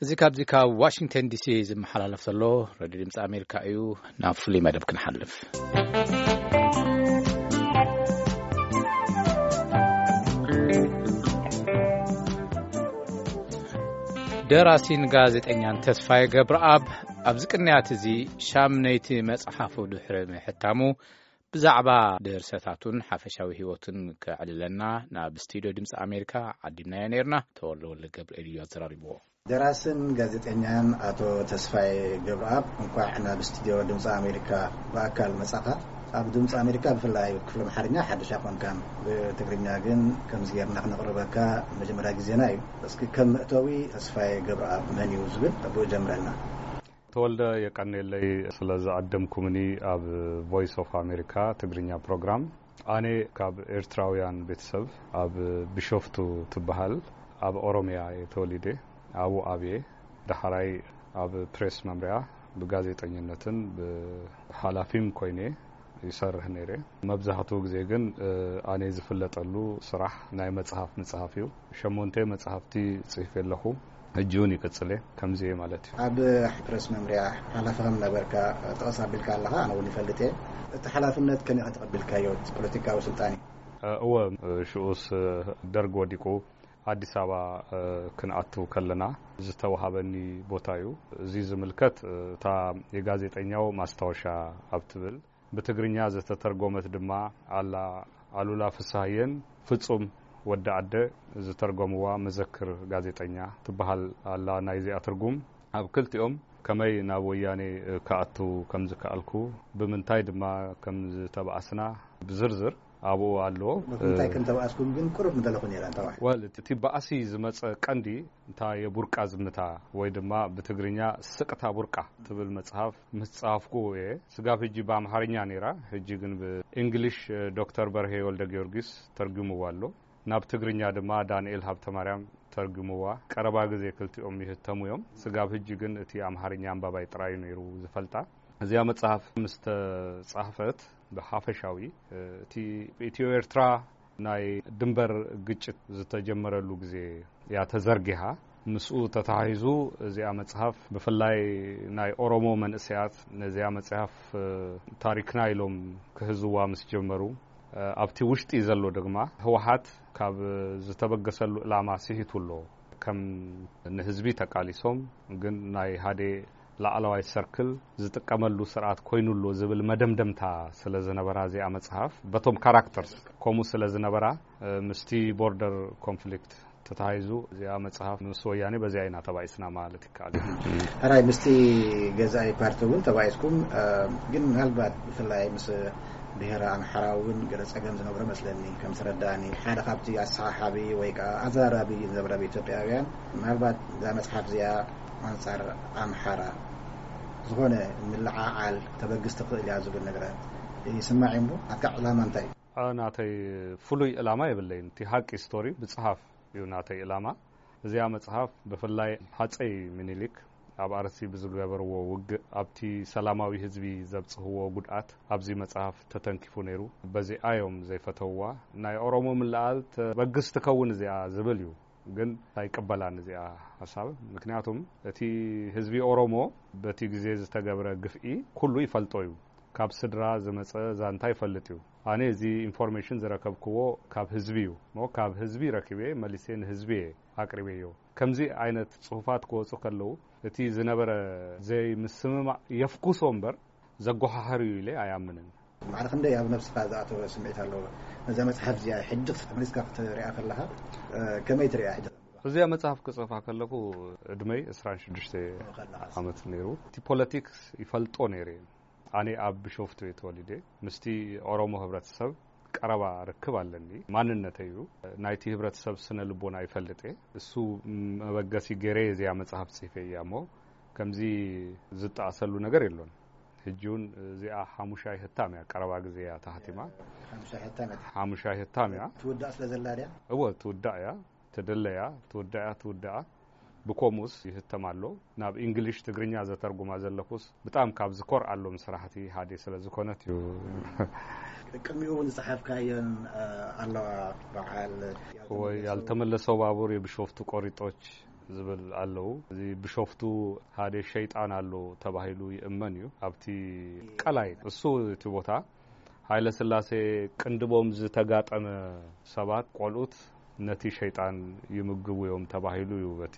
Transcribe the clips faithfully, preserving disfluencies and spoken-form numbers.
እዚ ካብዚ ካብ ዋሽንግተን ዲሲ ዝመሓላለፍ ዘሎ ሬድዮ ድምፂ ኣሜሪካ እዩ ናብ ፍሉይ መደብ ክንሓልፍ ደራሲን ጋዜጠኛን ተስፋይ ገብረአብ ኣብ ዝቅንያት እዚ ሻምነይቲ መጽሓፉ ድሕሪ ምሕታሙ ብዛዕባ ደርሰታቱን ሓፈሻዊ ህይወቱን ከዕልለና ናብ ስቱዲዮ ድምፂ ኣሜሪካ ዓዲምናዮ ነርና ተወልደ ወልደ ገብርኤል እዩ አዘራሪብዎ ደራስን ጋዜጠኛን አቶ ተስፋይ ገብረአብ እንኳን ናብ ስቱዲዮ ድምፂ ኣሜሪካ በአካል መጻኻ ኣብ ድምፂ ኣሜሪካ ብፍላይ ክፍለ ኣምሓርኛ ሓድሽ ኮንካን ብትግርኛ ግን ከም ዝገርና ክነቅርበካ መጀመርያ ግዜና እዩ እስኪ ከም እተዊ ተስፋይ ገብረአብ መን እዩ ዝብል ተብሎ ጀምረና ተወልደ የቀነለይ ስለዚ አደምኩምኒ ኣብ ቮይስ ኦፍ አሜሪካ ትግርኛ ፕሮግራም ኣነ ካብ ኤርትራውያን ቤተሰብ ኣብ ቢሾፍቱ ትበሃል ኣብ ኦሮሚያ የተወሊደ አቡ አብዬ ዳህራይ ኣብ ፕሬስ መምሪያ በጋዜጠኝነትን በኃላፊም ኮይኔ ይሰርህ ነይረ መብዛሕቱ ግዜ ግን ኣነ ዝፍለጠሉ ስራሕ ናይ መጽሐፍ መጽሐፊው ሸሞንተ መጽሐፍቲ ጽሒፍ ኣለኹ እጁን ይቀጽለ ከምዚ ማለት ኣብ ፕሬስ መምሪያ ኃላፊም ነበርካ ተቀሳብልካ ኣለኻ ኣነ ወን ይፈልጥ እቲ ኃላፊነት ከመይ ከተቀብልካዮ ፖለቲካዊ ስልጣን እወ ሽኡስ ደርግ ወዲቁ አዲስ አበባ ክንአቱ ከለና ዝተዋሃበኒ ቦታዩ እዚ ዝምልከት ታ የጋዜጠኛው ማስታወሻ አብትብል በትግርኛ ዝተተርጎመት ድማ አላ አሉላ ፍሳሐየን ፍጹም ወደ አደ ዝተርጎምዋ መዘክር ጋዜጠኛ ትበሃል አላ ናይዚ አትርጉም ኣብ ክልቲኦም ከመይ ናብ ወያኔ ከአቱ ከም ዝከአልኩ ብምንታይ ድማ ከም ዝተባአስና ብዝርዝር አቡ አሎ እንታይ ክንተባአስኩም ግን ቁርብ ምደለኹ ነራ እንተዋሕ ወል እቲ ባአሲ ዝመጸ ቀንዲ እንታ የቡርቃ ዝምታ ወይ ድማ በትግርኛ ስቅታ ቡርቃ ትብል መጽሐፍ ምጽሐፍኩ የ ስጋፍ ሂጂ በአምሃርኛ ነራ ሂጂ ግን በእንግሊሽ ዶክተር በርሄ ወልደ ጊዮርጊስ ተርጉምዋ አሎ ናብ ትግርኛ ድማ ዳንኤል ሀብተ ማርያም ተርጉምዋ ቀረባ ጊዜ ክልቲኦም ይህተሙዮም ስጋፍ ሂጂ ግን እቲ አምሃርኛ አንባባይ ጥራይ ነይሩ ዝፈልጣ እዚያ መጽሐፍ ምስተ ጻሕፈት በሐፈሻዊ እቲ ኢትዮ ኤርትራ ናይ ድንበር ግጭት ዝተጀመረሉ ጊዜ ያ ተዘርጊሃ ምስኡ ተታሂዙ እዚያ መጽሐፍ በፍላይ ናይ ኦሮሞ መንእስያት ነዚያ መጽሐፍ ታሪክና ኢሎም ክህዝዋ ምስ ጀመሩ ኣብቲ ውሽጢ ዘሎ ድማ ህወሓት ካብ ዝተበገሰሉ ዕላማ ሲሂቱሎ ከም ንህዝቢ ተቃሊሶም ግን ናይ ሃደ ላዕለዋይ ሰርክል ዝጥቀመሉ ስርዓት ኮይኑሎ ዝብል መደምደምታ ስለዝነበራ እዚኣ መጽሐፍ በቶም ካራክተርስ ኮሙ ስለዝነበራ ምስቲ ቦርደር ኮንፍሊክት ተታይዙ እዚኣ መጽሐፍ ምስ ወያኔ በዚያ አይና ተባይስና ማለት ይካል አራይ ምስቲ ገዛይ ፓርቲውን ተባይስኩም ግን ምናልባት ብፍላይ ምስ ብሔራ ኣምሓራውን ገረጸገም ዝነበረ መስለኒ ከም ስረዳኒ ሓደ ካብቲ ኣሰሓሓቢ ወይ ከዓ ኣዘራራቢ ዝነበረ ኢትዮጵያውያን ምናልባት እዛ መጽሐፍ እዚኣ አንጻር አምሓራ ዝኾነ ምልዓዓል ተበግስተ ክእል ያ ዝብል ነገራት ይስማዕምቡ አካ ዕላማ እንታይ አናተይ ፍሉይ ዕላማ ይብለይን እቲ ሀቂ ስቶሪ ብጽሐፍ ይውናተይ ዕላማ እዚያ መጽሐፍ በፍላይ ሐፀይ ምኒልክ ኣብ አርሲ ብዝገበርዎ ውግ ኣብቲ ሰላማዊ ህዝቢ ዘብጽህዎ ጉድኣት ኣብዚ መጽሐፍ ተተንኪፉ ነይሩ በዚ ኣዮም ዘይፈተውዋ ናይ ኦሮሞ ምልዓል ተበግስተ ከውን እዚኣ ዝብል እዩ ግን ታይቀበላን እዚኣ ሐሳብ ምክንያቱም እቲ ህዝቢ ኦሮሞ በቲ ጊዜ ዝተገብረ ግፍኢ ኩሉ ይፈልጦዩ ካብ ስድራ ዝመጸ ዛንታ ይፈልጥ እዩ ኣነ እዚ ኢንፎርሜሽን ዝረከብክዎ ካብ ህዝቢዩ ሞ ካብ ህዝቢ ረክቤ መሊሴን ህዝቢ አቅርቤዮ ከምዚ አይነት ጽሁፋት ክወጹ ከለው እቲ ዝነበረ ዘይ ምስምማ የፍኩሶ እምበር ዘጓሓሕር ኢለ አያምንን ማለት እንደ ያብ ነፍስ ፋዛቶ ስምዒት አለው እዛ መጽሐፍ እዚኣ ሕጅፍ ተመልስካ ክትሪኣ ከለኻ ከመይ ትሪኣ ሕጅፍ እዚኣ መጽሐፍ ክጽፋ ከለኩ እድመይ عشرين وستة ዓመት ነይሩ እቲ ፖለቲክስ ይፈልጦ ነይረ ኣነ ኣብ ቢሾፍቱ የተወሊደ ምስቲ ኦሮሞ ህብረተሰብ ቀረባ ርክብ ኣለኒ ማንነተዩ ናይቲ ህብረተሰብ ስነ ልቦና ይፈልጥ እሱ መበገሲ ገሬ እዚኣ መጽሐፍ ጽፌ ያሞ ከምዚ ዝጣሰሉ ነገር የለን ህጁን እዚኣ ሓሙሻይ ህታምያ ቀረባ ጊዜያ ታህቲማ ሓሙሻይ ህታምያ ሓሙሻይ ህታምያ ትውዳእ ስለዘላድያ እወ ትውዳእያ ተደለያ ትውዳእያ ትውዳኣ ብኮሙስ ይህተማሎ ናብ እንግሊሽ ትግርኛ ዘተርጉማ ዘለኩስ በጣም ካብ ዝኮር አሎ መስራሕቲ ሃደ ስለዝኮነት እዩ ቅሚውን ጽሐፍካየን አለዋ በዓል ወይ ያልተመለሰው ባቡር የብሾፍቱ ቆሪጦች ዝብል አለው እዚ ብሾፍቱ ሃደ ሸይጣን አሎ ተባሂሉ ይእመን እዩ ኣብቲ ቀላይ እሱ እቲ ቦታ ኃይለ ስላሴ ቅንድቦም ዝተጋጠመ ሰባት ቆልኡት ነቲ ሸይጣን ይምግቡዮም ተባሂሉ እዩ በቲ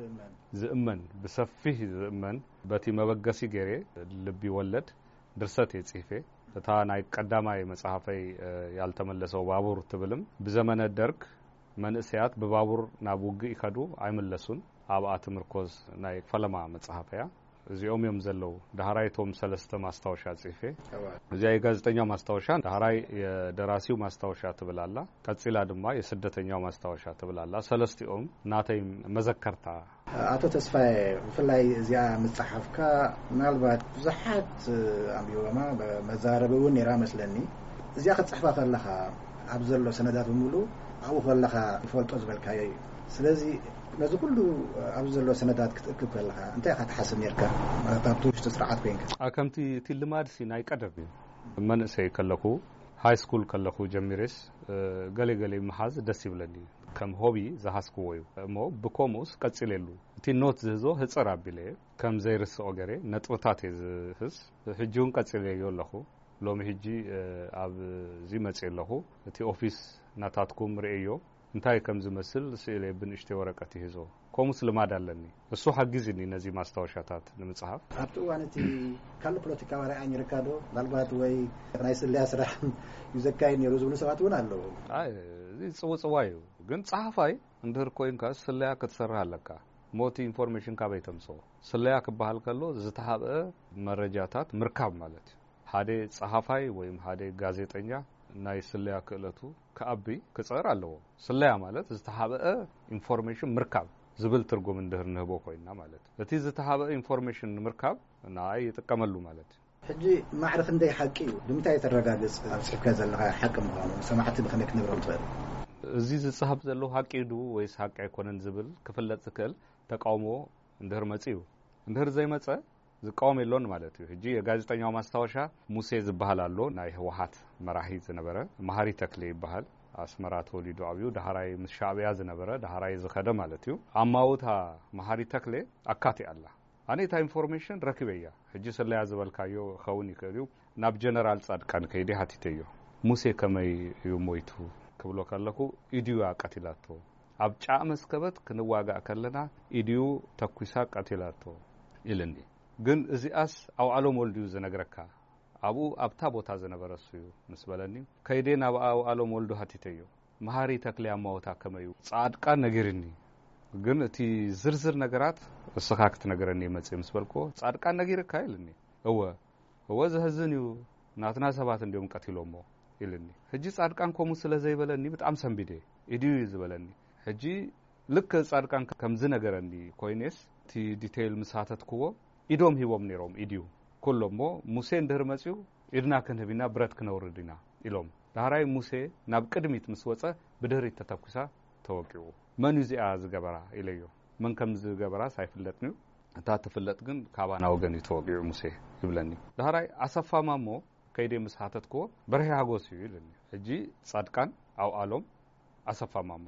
ዝእመን ብሰፊህ ዝእመን በቲ መበገሲ ገሬ ልቢ ወለድ ድርሰት የጽፈ እታ ናይ ቀዳማይ መጽሐፈይ ያልተመለሰው ባቡር ትብልም በዘመነ ደርግ መንእስያት በባቡር ናብ ውግ ይከዱ አይመለሱን አብአት ምርኮዝ ናይ ፈለማ መጽሐፈያ እዚኦም እዮም ዘለው ዳህራይቶም ሰለስተ ማስታወሻ ጽፌ እዚያ የጋዜጠኛው ማስታወሻ ዳህራይ የደራሲው ማስታወሻ ትብላላ ቀጽላ ድማ የስደተኛው ማስታወሻ ትብላላ ሰለስቲኦም ናተይ መዘከርታ አቶ ተስፋዬ ፍላይ እዚያ መጽሐፍካ ምናልባት ብዙሓት አንቢዮማ በመዛረበውን የራ መስለኒ እዚያ ከጽሕፋ ከለኻ ኣብ ዘሎ ሰነዳት በሙሉ አው ከለኻ ይፈልጦ ዝበልካዮ ስለዚህ ነዚ ሁሉ ኣብ ዘሎ ሰነዳት ክትእክብ ከለኻ እንታይ ከተሓስብ ነርካ ማለታቶች ተስራዓት ኮይንካ አከምቲ ትልማድ ሲናይ ቀደብ መንእሰይ ከለኹ ሃይ ስኩል ከለኹ ጀሚሬስ ገሌ ገሌ መሓዝ ደስ ይብለኒ ከም ሆቢ ዘሐስኩ ወይ እሞ ብኮሙስ ቀጽለሉ እቲ ኖት ዝህዞ ህጽር አቢለ ከም ዘይርስኦ ገሬ ነጥብታት ዝህዝ ሕጂውን ቀጽለዮ ለኹ ሎሚ ሕጂ ኣብ ዚ መጽለኹ እቲ ኦፊስ ናታትኩም ርእዮ እንታይ ከም ዝመስል ስለ ብንሽተ ወረቀት ይዞ ኮሙስ ልማድ አለኒ እሱ ሐግዝኒ ነዚ ማስታወሻታት ለመጽሐፍ ኣብቱ ዋንቲ ካለ ፖለቲካ ወራይ አንርከዶ ባልባት ወይ ናይ ስለያ ስራሕ ይዘካይ ነሩ ዝብሉ ሰባት ወን አለው አይ እዚ ጽውጽዋዩ ግን ጻፋይ እንድር ኮይንካ ስለያ ከተሰራ አለካ ሞቲ ኢንፎርሜሽን ካበይተምሶ ስለያ ከባህል ከሎ ዝተሃበ መረጃታት ምርካብ ማለት ሃደ ጻፋይ ወይም ሃደ ጋዜጠኛ ናይ ስለያ ክእለቱ ከአቢ ክጽር አለው ስለያ ማለት ዝተሃበ ኢንፎርሜሽን ምርካብ ዝብል ትርጉም እንድር ነህቦ ኮይና ማለት እቲ ዝተሃበ ኢንፎርሜሽን ምርካብ ናይ ይጥቀመሉ ማለት ሕጂ ማዕረፍ እንደይ ሐቂ ብምታይ ተረጋግጽ ጽሕፈት ዘለኻ ሐቂ ምዃኑ ሰማዕቲ ብኸመይ ክነግሮም ትኽእል እዚ ዝጽሐፍ ዘሎ ሐቂ ዱ ወይስ ሐቂ አይኮነን ዝብል ክፍለጥ ዝክእል ተቃውሞ እንድር መጽዩ እንድር ዘይመጸ ዝቃወም የሎን ማለት እዩ ሕጂ የጋዜጠኛው ማስታወሻ ሙሴ ዝባሃል አሎ ናይ ህወሓት መራሂ ዝነበረ ማህሪ ተክሌ ይባሃል አስመራ ተወሊዱ አብዩ ዳህራይ ምሻዕብያ ዝነበረ ዳህራይ ዝኸደ ማለት እዩ አማውታ ማህሪ ተክሌ አካቲ አላ አኔታ ኢንፎርሜሽን ረክበያ ሕጂ ስለያ ዝበልካዮ ኸውን ይከዩ ናብ ጀነራል ጻድቃን ከይዲ ሀቲተዮ ሙሴ ከመይ ይሞይቱ ክብሎ ከለኩ ኢዲዩ አቀቲላቶ ኣብ ጫ መስከበት ክንዋጋእ ከለና ኢዲዩ ተኩሳ ቀቲላቶ ይልኒ ግን እዚአስ አው ዓለም ወልዱ ዝነግረካ አቡ አብታ ቦታ ዝነበረሱ መስበለኒ ከይዴና አው ዓለም ወልዱ ሀቲተዮ ማህሪ ተክለ ያማውታ ከመዩ ጻድቃን ነገርኒ ግን እቲ ዝርዝር ነገራት እስኻክት ነገርኒ መጽ መስበልኮ ጻድቃን ነገርካ ይልኒ እወ እወ ዘህዝንዩ ናትና ሰባት እንዲም ቀቲሎሞ ይልኒ ሕጂ ጻድቃን ኮሙ ስለዘይበለኒ በጣም ሰንቢዴ ኢዲዩ ይዝበለኒ ሕጂ ልክ ጻድቃን ከም ዝነገረኒ ኮይኔስ ቲ ዲቴይል ምሳተትኩዎ ኢዶም ሂቦም ነሮም ኢዲዩ ኩሎሞ ሙሴ እንድር መጽዩ ኢድና ከንህቢና ብረት ከነውርድና ኢሎም ዳህራይ ሙሴ ናብ ቅድሚት ምስወጸ ብድህሪት ተተኩሳ ተወቂው መን ይዚአ ዝገበራ ኢለዮ መን ከም ዝገበራ ሳይፍለጥኒ እታ ተፍለጥ ግን ካባና ወገን ይተወቂው ሙሴ ይብለኒ ዳህራይ አሰፋማሞ ከይደ ምስሓተትኮ በርሄ ሃጎስ ይልኒ ሕጂ ጻድቃን አው አሎም አሰፋማሞ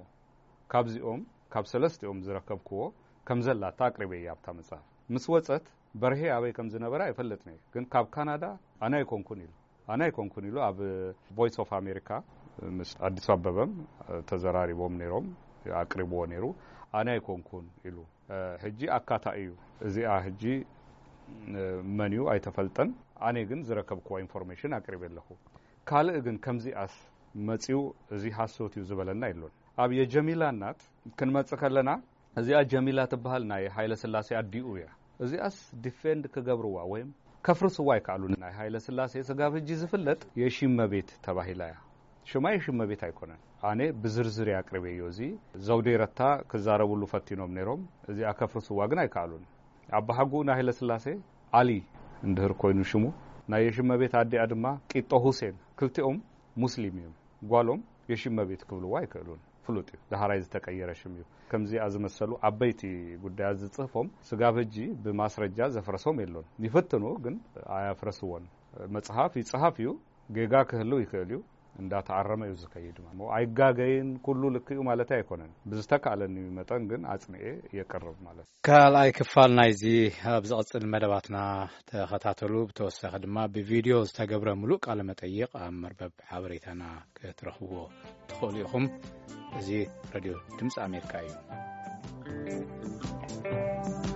ካብዚኦም ካብ ሰለስቲኦም ዝረከብክዎ ከምዘላ ታቅሪበ ያብታ መጽሐፍ ምስወጸት በርሄ አበይ ከም ዝነበራ ይፈልጥኒ ግን ካብ ካናዳ አናይ ኮንኩን ይሉ አናይ ኮንኩን ይሉ ኣብ ቮይስ ኦፍ አሜሪካ ምስ አዲስ አበባም ተዘራሪቦም ነሮም አቅሪቦ ነሩ አናይ ኮንኩን ይሉ ሕጂ አካታዩ እዚአ ሕጂ መንዩ አይተፈልጠን አኔ ግን ዝረከብኩ ኢንፎርሜሽን አቅሪበለሁ ካልእ ግን ከምዚአስ መጽዩ እዚ ሐሶት ይዝበለና ይሉን ኣብ የጀሚላ ናት ክንመጽከለና እዚአ ጀሚላ ተባሃል ናይ ኃይለ ስላሴ አዲኡ ያ እዚአስ ዲፌንድ ከገብሩዋ ወይም ከፍርሱዋ ይካሉና ናይ ኃይለ ስላሴ ስጋብ ሕጂ ዝፍለጥ የሺመቤት ተባሂላያ ሽማይ ሽመቤት አይኮነን አኔ ብዝርዝር ያቅርበዮ እዚ ዘውዴረታ ከዛረቡሉ ፈቲኖም ነሮም እዚአ ከፍርሱዋ ግን አይካሉን አባሐጉ ናይ ኃይለ ስላሴ አሊ እንድር ኮይኑ ሽሙ ናይ የሺመቤት አዲ አድማ ቂጦ ሁሴን ክልቲኦም ሙስሊም ጓሎም የሺመቤት ክብሉዋ አይከሉን ፍሉጥ ዳህራይ ዝተቀየረ ሽሙ ከምዚ አዝመሰሉ አበይቲ ጉዳያት ዝጽፎም ስጋብ ሕጂ በማስረጃ ዘፍረሶም የሎን ይፈትኑ ግን አያፍረስዎን መጽሐፍ ይጽሐፍዩ ጌጋ ከህሉ ይከልዩ እንዳተዓረመ እዩ ዝከይድ ማለት ነው አይጋገይን ኩሉ ልክዩ ማለት አይኮነን ብዝተካለኒ መጠን ግን አጽንኤ የቀርብ ማለት ካልአይ ክፋል ናይዚ ኣብ ዝቕጽል መደባትና ተኸታተሉ ብተወሳኺ ድማ ብቪድዮ ዝተገብረ ሙሉእ ቃለ መጠይቕ ኣብ መርበብ ሓበሬታና ክትረኽብዎ ትኽእሉ ኢኹም እዚ ሬድዮ ድምፂ ኣሜሪካ እዩ